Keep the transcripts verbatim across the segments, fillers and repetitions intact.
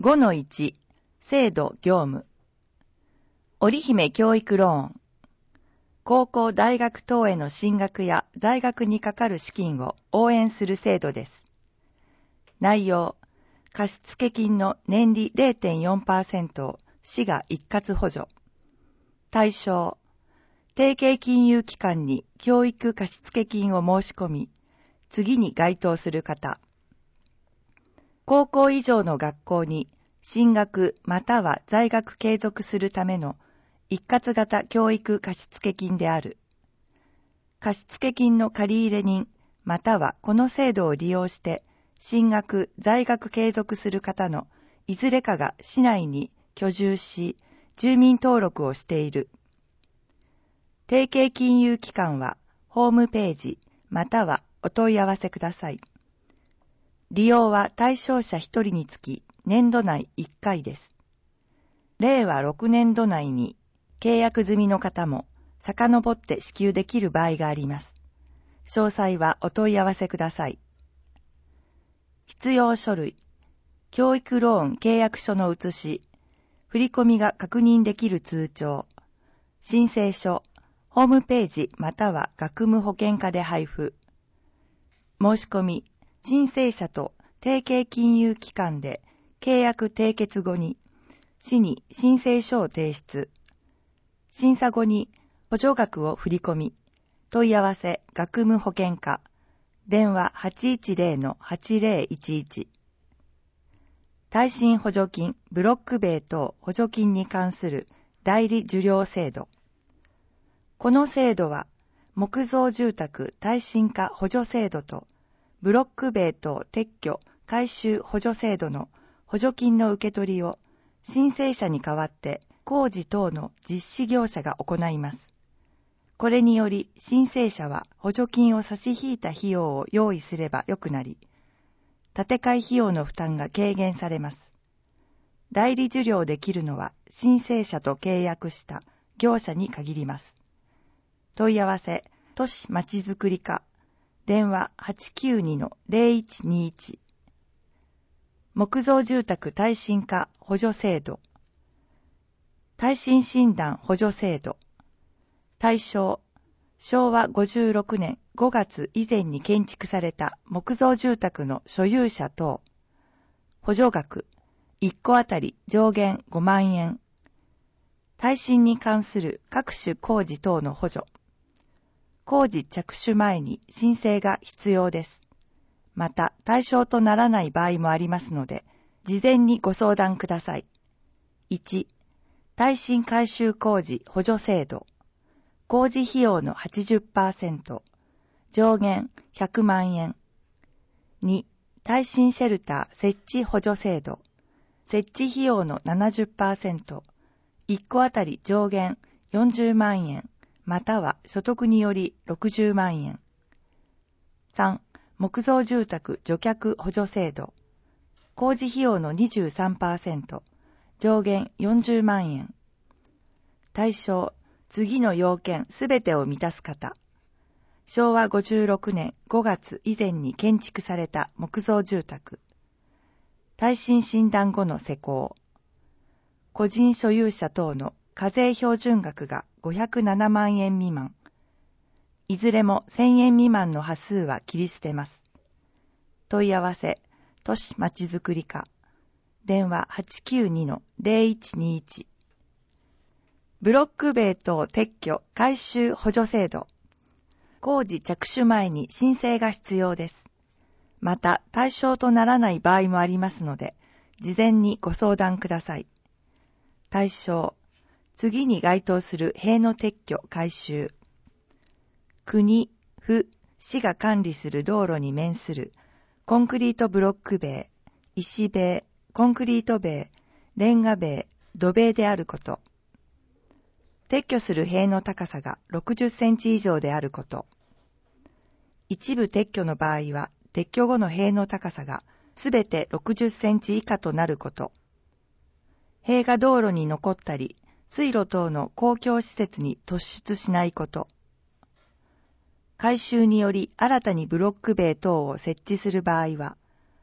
ごのいち 制度業務織姫教育ローン高校大学等への進学や在学にかかる資金を応援する制度です。内容、貸付金の年利 れいてんよんパーセント を市が一括補助。対象、提携金融機関に教育貸付金を申し込み、次に該当する方。高校以上の学校に進学または在学継続するための一括型教育貸付金である。貸付金の借入人またはこの制度を利用して進学在学継続する方のいずれかが市内に居住し住民登録をしている。提携金融機関はホームページまたはお問い合わせください。利用は対象者ひとりにつき年度内いっかいです。れいわろくねんど内に契約済みの方も遡って支給できる場合があります。詳細はお問い合わせください。必要書類、教育ローン契約書の写し、振込が確認できる通帳、申請書、ホームページまたは学務保険課で配布。申し込み、申請者と提携金融機関で契約締結後に、市に申請書を提出。審査後に補助額を振り込み、問い合わせ学務保険課、電話 はちいちゼロのはちゼロいちいち。耐震補助金、ブロック塀等補助金に関する代理受領制度。この制度は、木造住宅耐震化補助制度と、ブロック塀等撤去改修補助制度の補助金の受け取りを、申請者に代わって工事等の実施業者が行います。これにより申請者は補助金を差し引いた費用を用意すればよくなり、建て替え費用の負担が軽減されます。代理受領できるのは申請者と契約した業者に限ります。問い合わせ、都市まちづくり課、電話 はちきゅうにのゼロいちにいち。木造住宅耐震化補助制度。耐震診断補助制度。対象、しょうわごじゅうろくねんごがつ以前に建築された木造住宅の所有者等。補助額、いっこあたり上限ごまんえん。耐震に関する各種工事等の補助。工事着手前に申請が必要です。また、対象とならない場合もありますので、事前にご相談ください。いち、耐震改修工事補助制度。工事費用の はちじゅっパーセント、上限ひゃくまんえん。に、耐震シェルター設置補助制度。設置費用の ななじゅっパーセント、いっこあたり上限よんじゅうまんえん、または所得によりろくじゅうまんえん。さん、木造住宅除却補助制度。工事費用の にじゅうさんパーセント、上限よんじゅうまんえん。対象、次の要件すべてを満たす方。しょうわごじゅうろくねんごがつ以前に建築された木造住宅。耐震診断後の施工。個人所有者等の課税標準額がごひゃくななまんえん未満。いずれもせんえん未満の端数は切り捨てます。問い合わせ、都市まちづくり課。電話 はちきゅうにのゼロいちにいち。ブロック塀等撤去改修補助制度。工事着手前に申請が必要です。また対象とならない場合もありますので、事前にご相談ください。対象、次に該当する塀の撤去改修。国、府、市が管理する道路に面するコンクリートブロック塀、石塀、コンクリート塀、レンガ塀、土塀であること。撤去する塀の高さがろくじゅっセンチ以上であること。一部撤去の場合は、撤去後の塀の高さがすべてろくじゅっセンチ以下となること。塀が道路に残ったり、水路等の公共施設に突出しないこと。改修により新たにブロック塀等を設置する場合は、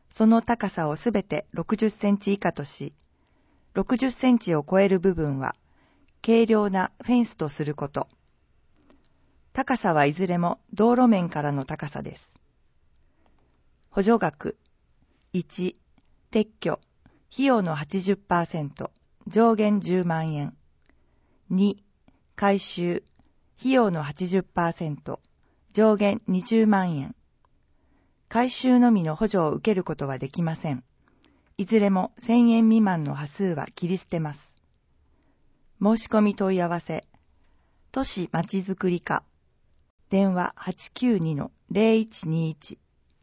その高さをすべてろくじゅっセンチ以下とし、ろくじゅっセンチを超える部分は軽量なフェンスとすること。高さはいずれも道路面からの高さです。補助額いち、撤去、費用の はちじゅっパーセント、上限じゅうまんえん。に、改修、費用の はちじゅっパーセント、上限にじゅうまんえん。改修のみの補助を受けることはできません。いずれもせんえん未満の端数は切り捨てます。申し込み問い合わせ、都市まちづくり課、電話 はちきゅうにのゼロいちにいち。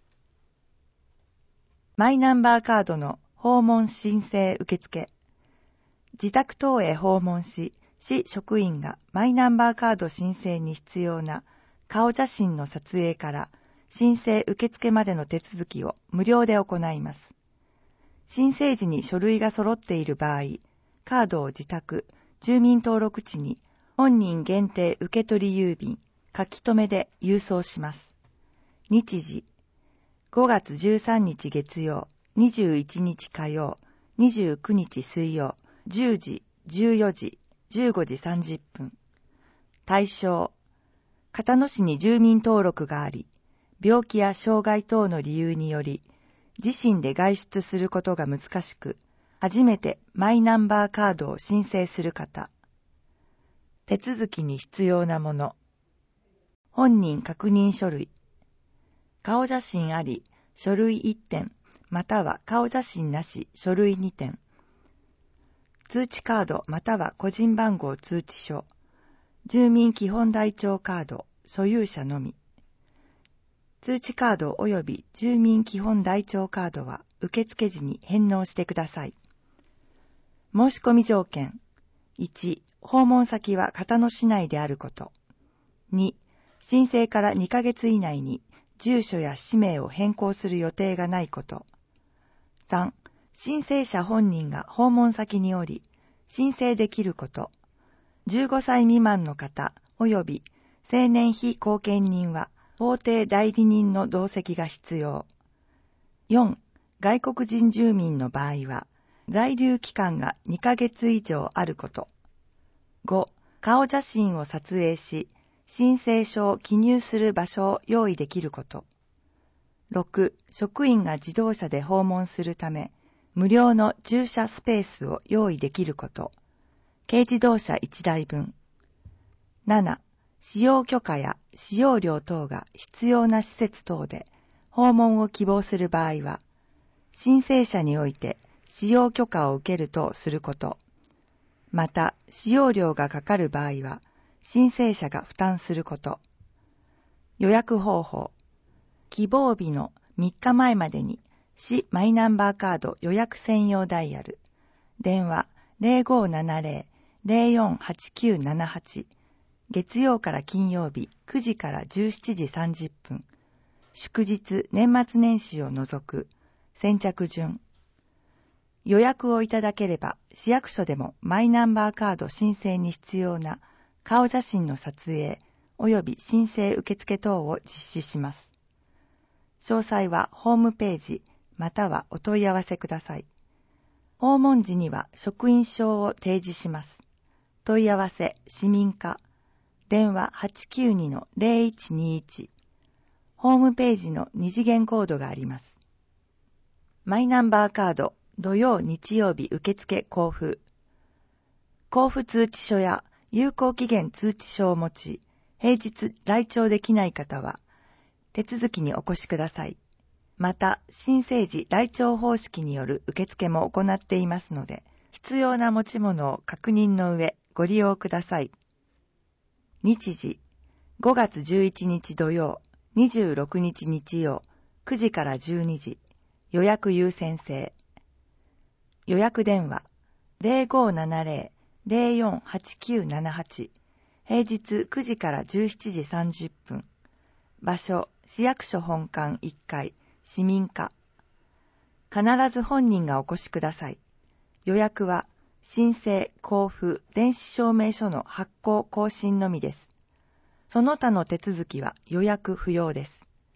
マイナンバーカードの訪問申請受付。自宅等へ訪問し、市職員がマイナンバーカード申請に必要な顔写真の撮影から申請受付までの手続きを無料で行います。申請時に書類が揃っている場合、カードを自宅、住民登録地に本人限定受取郵便、書き留めで郵送します。日時、ごがつじゅうさんにち月曜、にじゅういちにち火曜、にじゅうくにち水曜、じゅうじ、じゅうよじ、じゅうごじさんじゅっぷん。対象、片野市に住民登録があり、病気や障害等の理由により、自身で外出することが難しく、初めてマイナンバーカードを申請する方。手続きに必要なもの。本人確認書類。顔写真あり、書類いってん、または顔写真なし、書類にてん。通知カードまたは個人番号通知書。住民基本台帳カード、所有者のみ。通知カード及び住民基本台帳カードは受付時に返納してください。申し込み条件。いち、訪問先は片野市内であること。に、申請からにかげつ以内に住所や氏名を変更する予定がないこと。さん、申請者本人が訪問先におり、申請できること。じゅうごさい未満の方及び成年非後見人は法定代理人の同席が必要。よん、外国人住民の場合は、在留期間がにかげつ以上あること。ご、顔写真を撮影し、申請書を記入する場所を用意できること。ろく、職員が自動車で訪問するため、無料の駐車スペースを用意できること。軽自動車いちだいぶん。なな、使用許可や使用料等が必要な施設等で訪問を希望する場合は、申請者において使用許可を受けるとすること。また、使用料がかかる場合は、申請者が負担すること。予約方法。希望日のみっかまえまでに市マイナンバーカード予約専用ダイヤル。電話 ゼロごななゼロ ゼロよんはちきゅうななはち。月曜から金曜日くじからじゅうしちじさんじゅっぷん。祝日年末年始を除く。先着順。予約をいただければ市役所でもマイナンバーカード申請に必要な顔写真の撮影及び申請受付等を実施します。詳細はホームページまたはお問い合わせください。訪問時には職員証を提示します。問い合わせ市民課電話 はちきゅうにのゼロいちにいち。ホームページの二次元コードがあります。マイナンバーカード土曜日曜日受付交付。交付通知書や有効期限通知書を持ち、平日来庁できない方は、手続きにお越しください。また、申請時来庁方式による受付も行っていますので、必要な持ち物を確認の上、ご利用ください。日時、ごがつじゅういちにち土曜、にじゅうろくにち日曜、くじからじゅうにじ、予約優先制。予約電話、ゼロごななゼロ ゼロよんはちきゅうななはち。平日くじからじゅうしちじさんじゅっぷん。場所、市役所本館いっかい、市民課。必ず本人がお越しください。予約は、申請、交付、電子証明書の発行更新のみです。その他の手続きは予約不要です。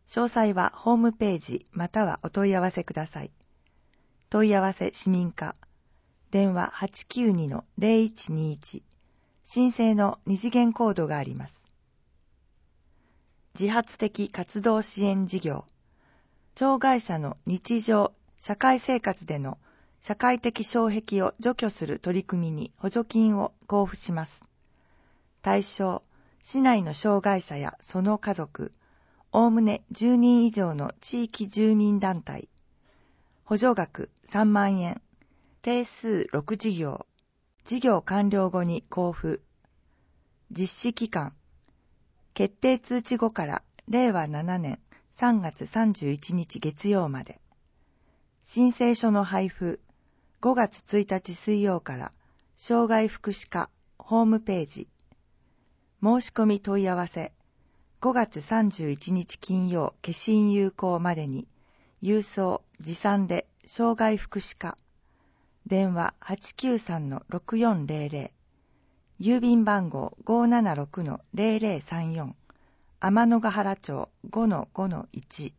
詳細はホームページまたはお問い合わせください。問い合わせ市民課、電話 はちきゅうに の ゼロいちにいち、申請の二次元コードがあります。自発的活動支援事業、障害者の日常、社会生活での社会的障壁を除去する取り組みに補助金を交付します。対象、市内の障害者やその家族、おおむねじゅうにん以上の地域住民団体。補助額さんまんえん。定数ろく事業。事業完了後に交付。実施期間。決定通知後かられいわななねんさんがつさんじゅういちにち月曜まで。申請書の配布。ごがつついたち水曜から障害福祉課ホームページ。申し込み問い合わせ。ごがつさんじゅういちにち金曜消印有効までに郵送持参で障害福祉課。電話 はちきゅうさんのろくよんゼロゼロ。郵便番号 ごーななろくのゼロゼロさんよん。天のヶ原町 ごのごのいち。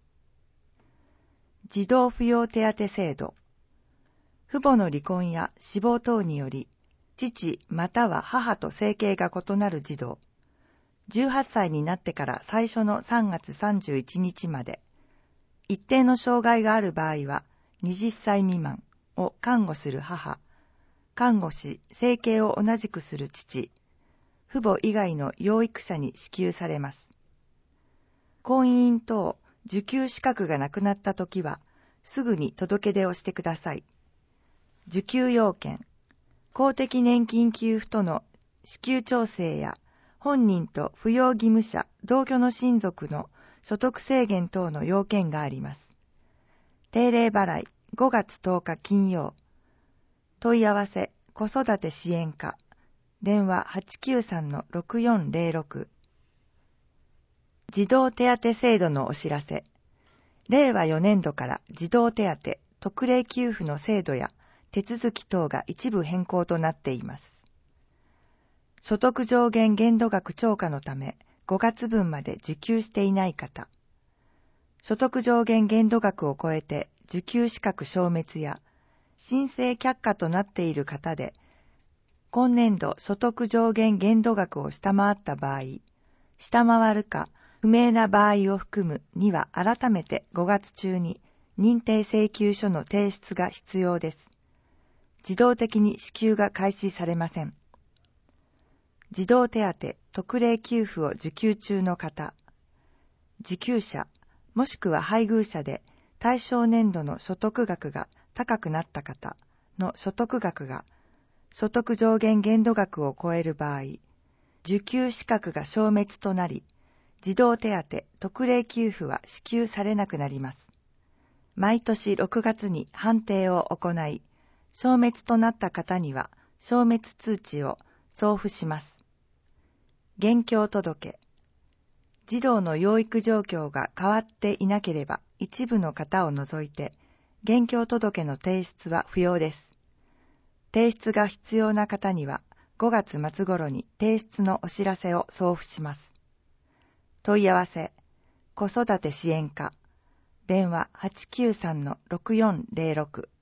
児童扶養手当制度。父母の離婚や死亡等により、父または母と生計が異なる児童、じゅうはっさいになってから最初のさんがつさんじゅういちにちまで、一定の障害がある場合は、はたち未満を看護する母、看護師、生計を同じくする父、父母以外の養育者に支給されます。婚姻等、受給資格がなくなったときは、すぐに届け出をしてください。受給要件、公的年金給付との支給調整や、本人と扶養義務者、同居の親族の所得制限等の要件があります。定例払い、ごがつとおか金曜。問い合わせ、子育て支援課。電話 はちきゅうさんのろくよんゼロろく。児童手当制度のお知らせ。れいわよねんどから児童手当、特例給付の制度や手続き等が一部変更となっています。所得上限限度額超過のためごがつぶんまで受給していない方、所得上限限度額を超えて受給資格消滅や申請却下となっている方で、今年度所得上限限度額を下回った場合、下回るか不明な場合を含むには改めてごがつ中に認定請求書の提出が必要です。自動的に支給が開始されません。児童手当、特例給付を受給中の方、受給者、もしくは配偶者で対象年度の所得額が高くなった方の所得額が所得上限限度額を超える場合、受給資格が消滅となり、児童手当、特例給付は支給されなくなります。毎年ろくがつに判定を行い、消滅となった方には消滅通知を送付します。現況届。児童の養育状況が変わっていなければ一部の方を除いて、現況届の提出は不要です。提出が必要な方にはごがつ末頃に提出のお知らせを送付します。問い合わせ、子育て支援課、電話 はちきゅうさんのろくよんゼロろく。